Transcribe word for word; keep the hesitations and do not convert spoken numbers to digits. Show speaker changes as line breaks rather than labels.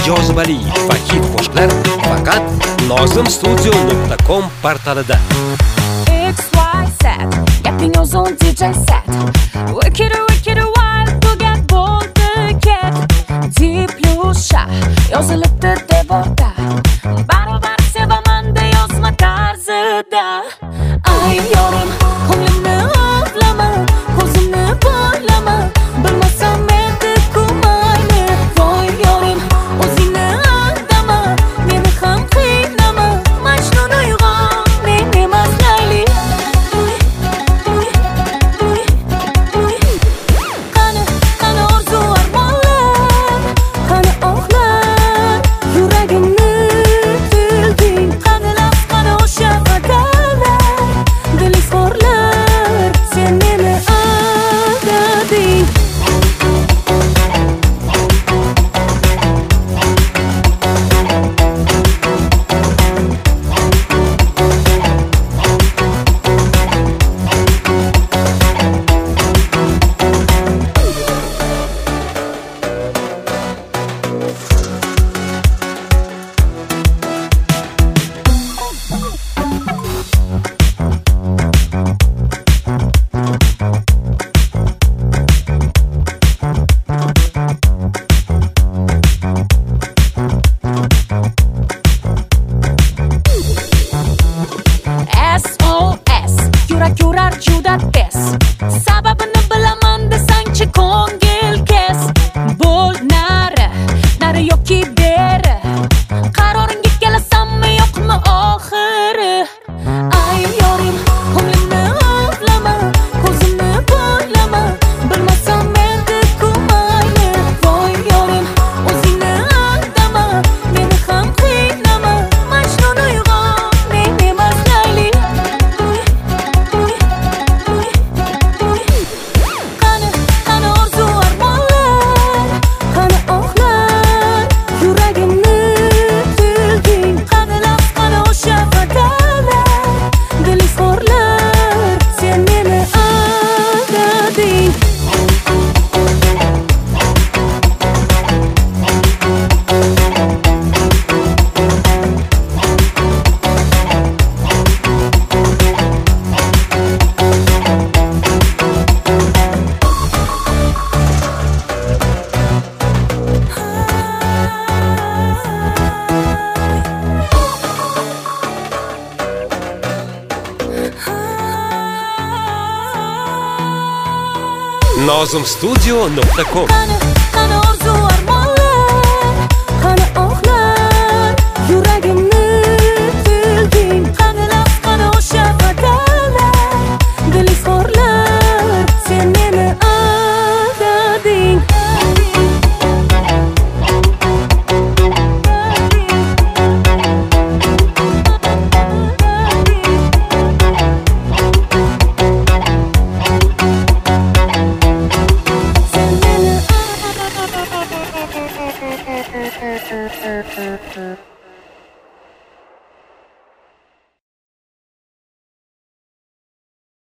jozibali va hit qo'shiqlar faqat nozim studio nuqta com portalida.
X Y Z gaping o'zon D J set. Wicked wicked wild tugat bo'ldi ket. Diplusha yozilibdi devorda. Barobar sevaman de yozma tarzida. Ay yorim ko'nglimni ovlama, ko'zimni bo'ylama. Bilmasam meni kumayli. Voy yorim o'zingni aldama, meni ham qiynama. Majnun uyg'on, men emas Layli. Qani qani orzu armonlar, qani ohlar, yuragimni tilding. Qani laf, qani o'sha va'dalar, dilizorlar, sen meni aldading. S O S yurak yurar juda tez. Sababini bilaman desangchi ko'ngil kes. Bo'l nari, nari yoki beri. Qaroringga kelasanmi yo'qmi oxiri? Ay yorim ko'nglimni ovlama, ko'zimni bo'ylama. Bilmasam meni kumayli. Voy yorim o'zingni aldama, meni ham qiynama. Majnun uyg'on, men emas Layli. Qani qani orzu armonlar, qani ohlar, yuragimni tilding. Qani laf, qani o'sha va'dalar, dilizorlar, sen meni aldading.
nozim studio nuqta com.
Qani qani orzu armonlar, qani ohlar, yuragimni tilding. Qani laf, qani o'sha va'dalar, dilizorlar, sen meni aldading. Sen meni